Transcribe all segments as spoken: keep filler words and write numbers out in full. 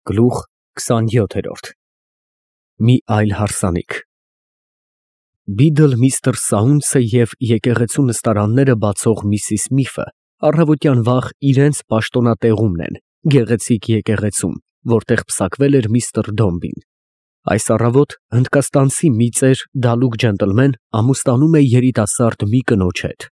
Գլուխ քսանյոթերորդ Մի այլ հարսանիք Բիդլ միստր Սաունցը և եկեղեցու նստարանները բացող Միսիս Միֆը առավոտյան վաղ իրենց պաշտոնատեղումն են գեղեցիկ եկեղեցում, որտեղ պսակվել էր միստր Դոմբին։ Այս առավոտ հնդկաստանցի մի ծեր դալուկ ջենտլմեն ամուսնանում է երիտասարդ մի կնոջ հետ։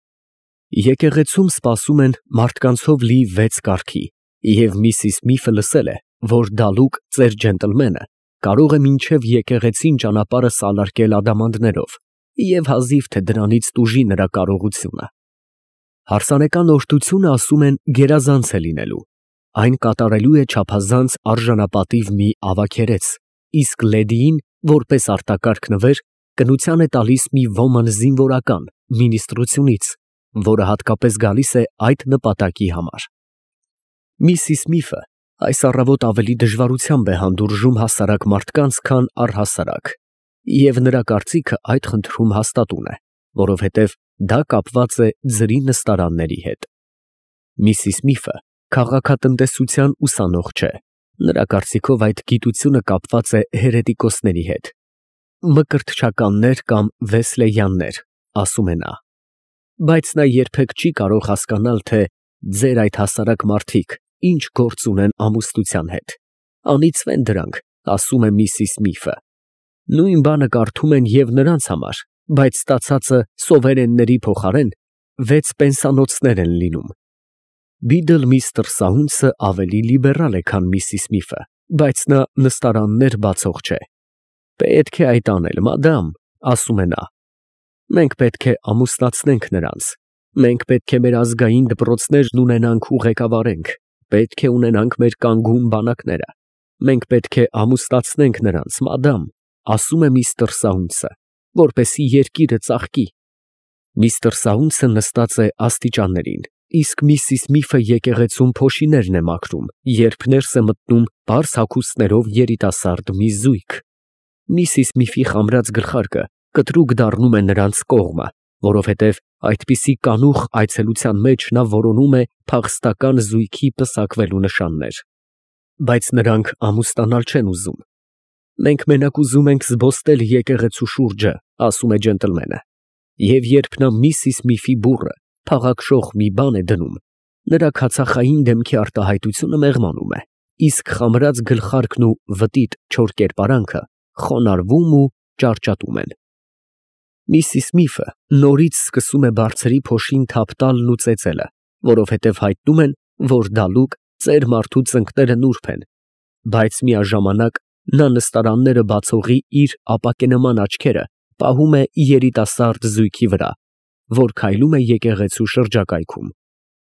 Եկեղեցում սպասում են մարդկանցով լի վեց կառքի, և Միսիս Միֆը լսել է, որ դալուկ ծեր ջենտլմենը կարող է մինչև եկեղեցին ճանապարհը սալարկել ադամանդներով, և հազիվ թե դրանից տուժի նրա կարողությունը։ Հարսանեկան օրհնությունը, ասում են, գերազանց է լինելու, այն կատարելու է չափազանց արժանապատիվ մի ավագերես, իսկ լեդիին, որպես արտակարգ նվեր, կնության է տալիս մի ոման զինվորական մինիստրությունից, որը հատկապես գալիս է այդ նպատակի համար։ Միսիս Միֆը այս առավոտ ավելի դժվարությամբ է հանդուրժում հասարակ մարդկանց, քան առհասարակ, և նրա կարծիքը այդ խնդրում հաստատուն է, որովհետև դա կապված է ձրի նստարանների հետ։ Միսիս Միֆը քաղաքատնտեսության ուսանող չէ, նրա կարծիքով այդ գիտությունը կապված է հերետիկոսների հետ։ Մկրտչականներ կամ վեսլեյաններ, ասում է նա։ Բայց նա երբեք չի կարող հասկանալ, թե ձեր այդ հասարակ մարդիկ ինչ գործ ունեն ամուսնության հետ։ Անիծվեն դրանք, ասում է Միսիս Միֆը։ Նույն բանը կարդում են և նրանց համար, բայց ստացածը սովերենների փոխարեն վեց պենսանոցներ են լինում։ Բիդլ միստր Սաունցը ավելի լիբերալ է, քան Միսիս Միֆը, բայց նա նստարաններ բացող չէ։ Պետք է այդ անել, մադամ, ասում է նա։ Մենք պետք է ամուսնացնենք նրանց, մենք պետք է մեր ազգային դպրոցներն ունենանք ու ղեկավարենք, պետք է ունենանք մեր կանգուն բանակները, մենք պետք է ամուսնացնենք նրանց, մադամ, ասում է միստր Սաունցը, որպեսզի երկիրը ծաղկի։ Միստր Սաունցը նստած է աստիճաններին, իսկ Միսիս Միֆը եկեղեցում փոշիներն է մաքրում, երբ ներս է մտնում պարզ հագուստներով երիտասարդ մի զույգ։ Միսիս Միֆի խամրած գլխարկը կտրուկ դառնում է նրանց կողմը, որովհետև այդպիսի կանուխ այցելության մեջ նա որոնում է փախստական զույգի պսակվելու նշաններ։ Բայց նրանք ամուսնանալ չեն ուզում։ Մենք մենակ ուզում ենք զբոսնել եկեղեցու շուրջը, ասում է ջենտլմենը, և երբ նա Միսիս Միֆի բուռը փաղաքշող մի բան է դնում, նրա քացախային դեմքի արտահայտությունը մեղմանում է, իսկ խամրած գլխարկն ու վտիտ չոր կերպարանքը խոնարհվում ու ճարճատում են։ Միսիս Միֆը նորից սկսում է բարձրի փոշին թափ տալն ու ծեծելը, որովհետև հայտնում են, որ դալուկ ծեր մարդու ծնկները նուրբ են, բայց միաժամանակ նա նստարանները բացողի իր ապակենման աչքերը պահում է երիտասարդ զույգի վրա, որ քայլում է եկեղեցու շրջակայքում։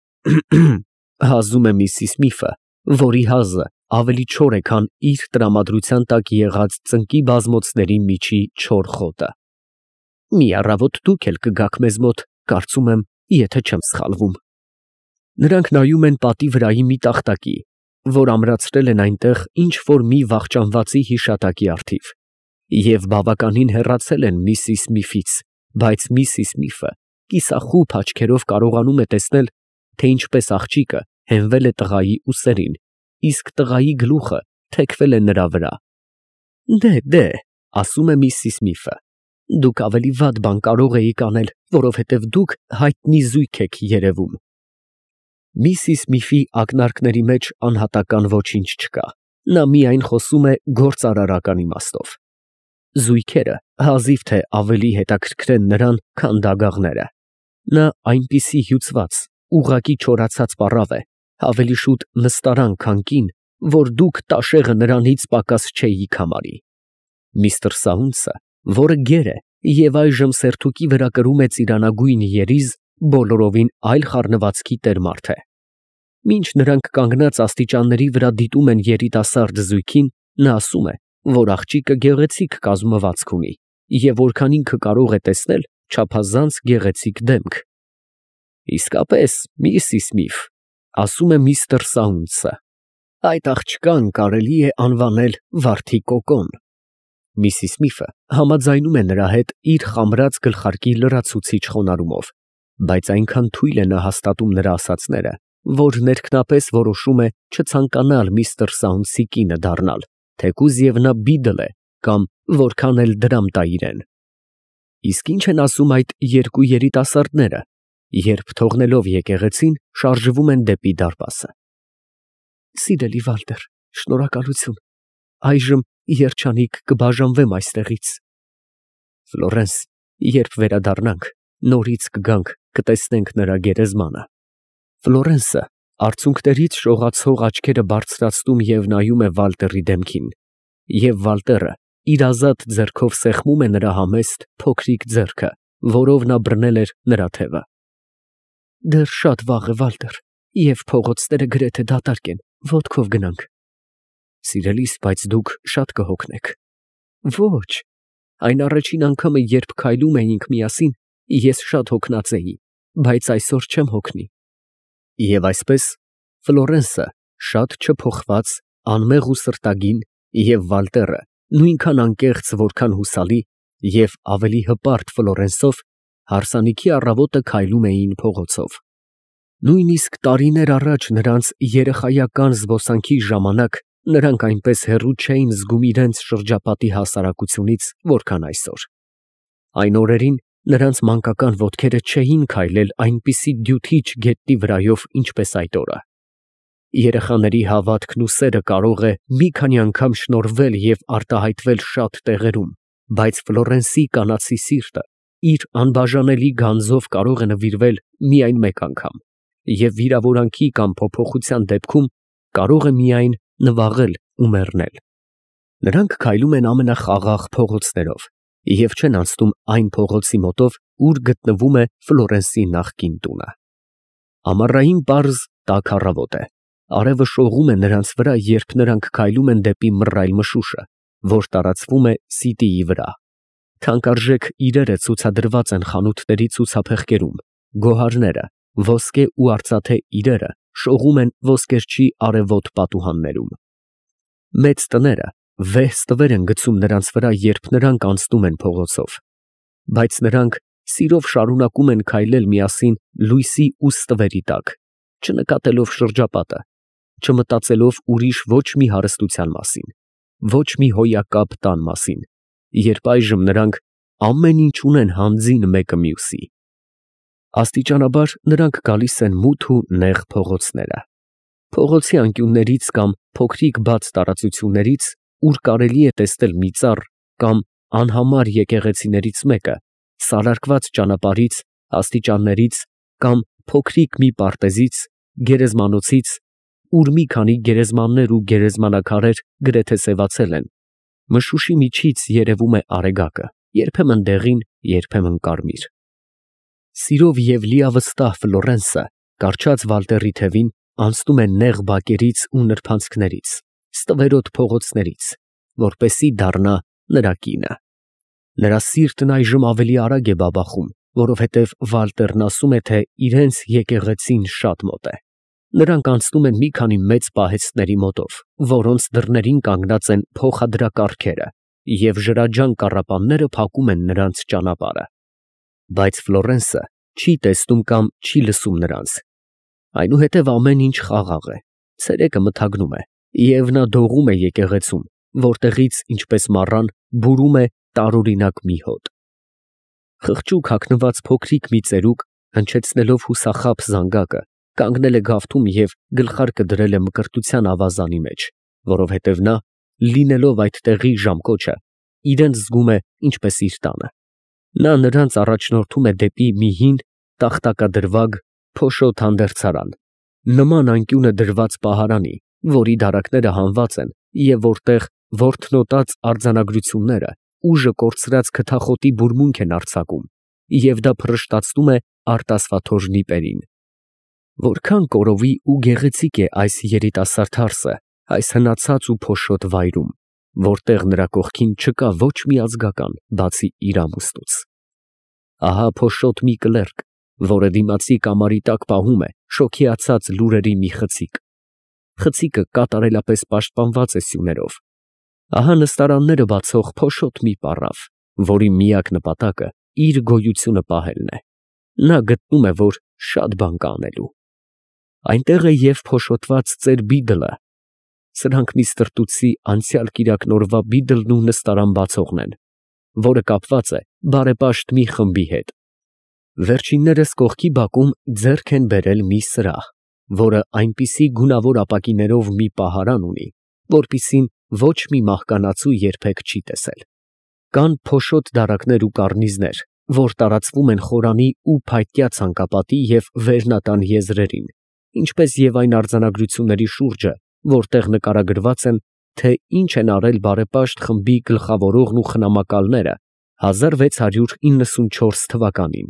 Հազում է Միսիս Միֆը, որի հազը ավելի չոր է, քան իր տրամադրության տակ եղած ծնկի բազմոցների միջի չոր խոտը։ Մի առավոտ դուք էլ կգաք մեզ մոտ, կարծում եմ, եթե չեմ սխալվում։ Նրանք նայում են պատի վրայի մի տախտակի, որ ամրացրել են այնտեղ ինչ֊որ մի վախճանվածի հիշատակի առթիվ, և բավականին հեռացել են Միսիս Միֆից, բայց Միսիս Միֆը կիսախուփ աչքերով կարողանում է տեսնել, թե ինչպես աղջիկը հենվել է տղայի ուսերին, իսկ տղայի գլուխը թեքվել է նրա վրա։ Դե, դե, ասում է Միսիս Միֆը, դուք ավելի վատ բան կարող էիք անել, որովհետև դուք հայտնի զույգ եք երևում։ Միսիս Միֆի ակնարկների մեջ անհատական ոչինչ չկա, նա միայն խոսում է գործարարական իմաստով։ Զույգերը հազիվ թե ավելի հետաքրքրեն նրան, քան դագաղները։ Նա այնպիսի հյուծված, ուղղակի չորացած պառավ է, ավելի շուտ նստարան, քան կին, որ դուք տաշեղը նրանից պակաս չէիք համարի։ Միստր Սաունցը, որը գեր է և այժմ սերթուկի վրա կրում է ծիրանագույն երիզ, բոլորովին այլ խառնվածքի տեր մարդ է։ Մինչ նրանք կանգնած աստիճանների վրա դիտում են երիտասարդ զույգին, նա ասում է, որ աղջիկը գեղեցիկ կազմվածք ունի և որքան ինքը կարող է տեսնել, չափազանց գեղեցիկ դեմք։ Իսկապես, Միսիս Միֆ, ասում է միստր Սաունցը, այդ աղջկան կարելի է անվանել վարդի կոկոն։ Միսիս Միֆը համաձայնում է նրա հետ իր խամրած գլխարկի լրացուցիչ խոնարհումով, բայց այնքան թույլ է նա հաստատում նրա ասածները, որ ներքնապես որոշում է չցանկանալ միստր Սաունցի կինը դառնալ, թեկուզ և նա Բիդլ է կամ որքան էլ դրամ տա իրեն։ Իսկ ինչ են ասում այդ երկու երիտասարդները, երբ թողնելով եկեղեցին շարժվում են դեպի դարպասը։ Սիրելի Վալտեր, շնորհակալություն, այժմ երջանիկ կբաժանվեմ այստեղից։ Ֆլորենս, երբ վերադառնանք, նորից կգանք, կտեսնենք նրա գերեզմանը։ Ֆլորենսը արցունքներից շողացող աչքերը բարձրացնում և նայում է Վալտերի դեմքին, և Վալտերը իր ազատ ձեռքով սեղմում է նրա համեստ, փոքրիկ ձեռքը, որով նա բռնել էր նրա թևը։ Դեռ շատ վաղ է, Վալտեր, և փողոցները գրեթե դատարկ են, ոտքով գնանք։ Սիրելիս, բայց դուք շատ կհոգնեք։ Ոչ, այն առաջին անգամը, երբ քայլում էինք միասին, ես շատ հոգնած էի, բայց այսօր չեմ հոգնի։ Եվ այսպես Ֆլորենսը, շատ չփոխված, անմեղ ու սրտագին, և Վալտերը, նույնքան անկեղծ, որքան հուսալի, և ավելի հպարտ Ֆլորենսով, հարսանիքի առավոտը քայլում էին փողոցով։ Նույնիսկ տարիներ առաջ նրանց երեխայական զբոսանքի ժամանակ նրանք այնպես հեռու չէին զգում իրենց շրջապատի հասարակությունից, որքան այսօր։ Այն օրերին նրանց մանկական ոտքերը չէին քայլել այնպիսի դյութիչ գետնի վրայով, ինչպես այդ օրը։ Երեխաների հավատքն ու սերը կարող է մի քանի անգամ շնորհվել և արտահայտվել շատ տեղերում, բայց Ֆլորենսի կանացի սիրտը իր անբաժանելի գանձով կարող է նվիրվել միայն մեկ անգամ, և վիրավորանքի կամ փոփոխության դեպքում կարող է միայն նվաղել ու մեռնել։ Նրանք քայլում են ամենախաղաղ փողոցներով և չեն անցնում այն փողոցի մոտով, ուր գտնվում է Ֆլորենսի նախկին տունը։ Ամառային պարզ, տաք առավոտ է, արևը շողում է նրանց վրա, երբ նրանք քայլում են դեպի մռայլ մշուշը, որ տարածվում է սիտիի վրա։ Թանկարժեք իրերը ցուցադրված են խանութների ցուցափեղկերում, գոհարները, ոսկե ու արծաթե իրերը շողում են ոսկերչի արևոտ պատուհաններում։ Մեծ տները վեհ ստվեր են գցում նրանց վրա, երբ նրանք անցնում են փողոցով, բայց նրանք սիրով շարունակում են քայլել միասին լույսի ու ստվերի տակ, չնկատելով շրջապատը, չմտածելով ուրիշ ոչ մի հարստության մասին, ոչ մի հոյակապ տան մասին, երբ այժմ նրանք ամեն ինչ ունեն հանձին մեկը մյուսի։ Աստիճանաբար նրանք գալիս են մութ ու նեղ փողոցները։ Փողոցի անկյուններից կամ փոքրիկ բաց տարածություններից, ուր կարելի է տեսնել մի ծառ կամ անհամար եկեղեցիներից մեկը, սարարկված ճանապարհից, աստիճաններից կամ փոքրիկ մի պարտեզից, գերեզմանոցից, ուր մի քանի գերեզմաններ ու գերեզմանակարեր գրեթե սևացել են, մշուշի միջից երևում է արեգակը, երբեմն դեղին, երբեմն կարմիր։ Սիրով և լիավստահ Ֆլորենսը, կառչած Վալտերի թևին, անցնում է նեղ բակերից ու նրբանցքներից, ստվերոտ փողոցներից, որպեսզի դառնա նրա կինը։ Նրա սիրտն այժմ ավելի արագ է բաբախում, որովհետև Վալտերն ասում է, թե իրենց եկեղեցին շատ մոտ է։ Նրանք անցնում են մի քանի մեծ պահեստների մոտով, որոնց դռներին կանգնած են փոխադրակառքերը, և ժրաջան կառապանները փակում են նրանց ճանապարհը։ Բայց Ֆլորենսը չի տեսնում կամ չի լսում նրանց։ Այնուհետև ամեն ինչ խաղաղ է, ցերեկը մթագնում է, և նա դողում է եկեղեցում, որտեղից, ինչպես մառան, բուրում է տարօրինակ մի հոտ։ Խղճուկ հագնված փոքրիկ մի ծերուկ, հնչեցնելով հուսախաբ զանգակը, կանգնել է գավթում և գլխարկը դրել է մկրտության ավազանի մեջ, որովհետև նա, լինելով այդ տեղի ժամկոչը, իրան զգում է ինչպես իր տանը։ Նա նրանց առաջնորդում է դեպի մի հին, տախտակադրվագ, փոշոտ հանդերձարան, նման անկյունը դրված պահարանի, որի դարակները հանված են և որտեղ որթնոտած արձանագրությունները ուժը կորցրած քթախոտի բուրմունք են արձակում, և դա փռշտացնում է արտասվաթոր նիպերին։ Որքան կորովի ու գեղեցիկ է այս երիտասարդ հարսը այս հնացած ու փոշոտ վայրում, որտեղ նրա կողքին չկա ոչ մի ազգական, բացի իր ամուսնուց։ Ահա փոշոտ մի կլերկ, որը դիմացի կամարի տակ պահում է շոգեացած լուրերի մի խցիկ։ Խցիկը կատարելապես պաշտպանված է սյուներով։ Ահա նստարանները բացող փոշոտ մի պառավ, որի միակ նպատակը իր գոյությունը պահելն է։ Նա գտնում է, որ շատ բան կա անելու։ Այնտեղ է և փոշոտված ծեր բիդլը։ Սրանք մի ստրտուցի անցյալ կիրակնորվա բիդլն ու նստարան բացողն են, որը կապված է բարեպաշտ մի խմբի հետ։ Վերջիններս կողքի բակում ձեռք են բերել մի սրահ, որը այնպիսի գունավոր ապակիներով մի պահարան ունի, որպիսին ոչ մի մահկանացու երբեք չի տեսել։ Կան փոշոտ դարակներ ու կառնիզներ, որ տարածվում են խորանի ու փայտյա ցանկապատի և վերնատան եզրերին, ինչպես և այն արձանագրությունների շուրջը, որտեղ նկարագրված են, թե ինչ են արել բարեպաշտ խմբի գլխավորողն ու խնամակալները հազար վեց հարյուր իննսունչորս թվականին։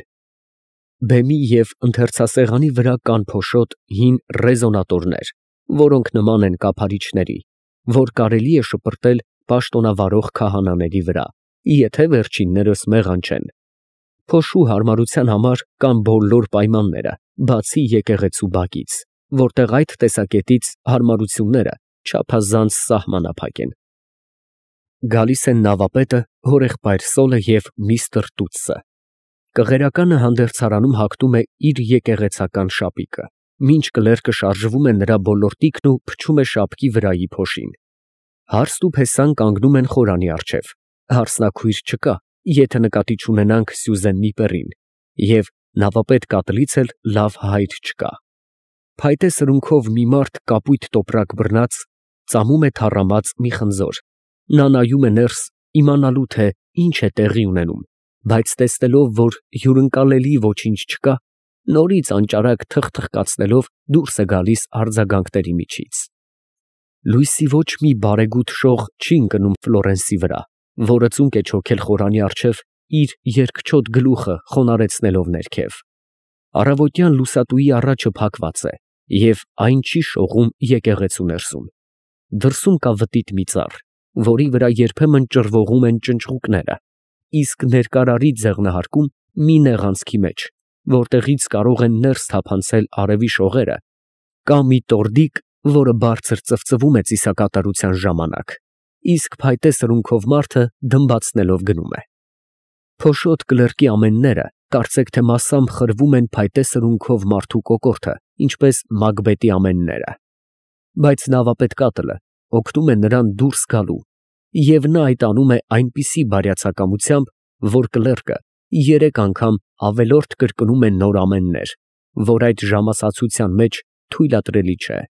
Բեմի և ընթերցասեղանի վրա կան փոշոտ հին ռեզոնատորներ, որոնք նման են կափարիչների, որ կարելի է շպրտել պաշտոնավարող քահանաների վրա, եթե վերջիններս մեղան չեն։ Փոշու հարմարության համար կան բոլոր պայմանները, բացի եկեղեցու բակից, որտեղ այդ տեսակետից հարմարությունները չափազանց սահմանափակ են։ Գալիս են նավապետը, հորեղբայր Սոլը և միստր Տուտսը։ Կղերականը հանդերձարանում հագնում է իր եկեղեցական շապիկը, մինչ կլերկը շարժվում է նրա բոլորտիքն ու փչում է շապկի վրայի փոշին։ Հարստ ու փեսան կանգնում են խորանի առջև, հարսնաքույր չկա, եթե նկատի չունենանք Սյուզեննի պերին, և նավապետ կատլից էլ լավ հայր չկա։ Փայտե սրունքով մի մարդ կապույտ տոպրակ բռնած ծամում է թառամած մի խնձոր, նա նայում է ներս իմանալու, թե ինչ է տեղի ունենում, բայց տեսնելով, որ հյուրընկալելի ոչինչ չկա, նորից անճարակ թխթխկացնելով դուրս է գալիս արձագանքների միջից։ Լույսի ոչ մի բարեգութ շող չի ընկնում Ֆլորենսի վրա, որը ծունկ է չոքել խորանի առջև իր երկչոտ գլուխը խոնարհեցնելով ներքև։ Առավոտյան լուսատուի առաջը փակված է, և այն չի շողում եկեղեցու ներսում։ Դրսում կա վտիտ մի ծառ, որի վրա երբեմն ճռվողում են ճնճղուկները, իսկ ներկարարի ձեղնահարկում մի նեղանցքի մեջ, որտեղից կարող են ներս թափանցել արևի շողերը, կա մի տորդիկ, որը բարձր ծվծվում է ծիսակատարության ժամանակ, իսկ փայտե սրունքով մարդը դմբացնելով գնում է։ Փոշոտ կլերկի ամենները կարծեք թե մասամբ խրվում են փայտե սրունքով մարդու կոկորդը, ինչպես Մակբետի ամենները։ Բայց նավապետ կատլը օգնում է նրան դուրս գալու, և նա այդ անում է այնպիսի բարյացակամությամբ, որ կլերկը երեք անգամ ավելորդ կրկնում է նոր ամեններ, որ այդ ժամասացության մեջ թույլատրելի չէ։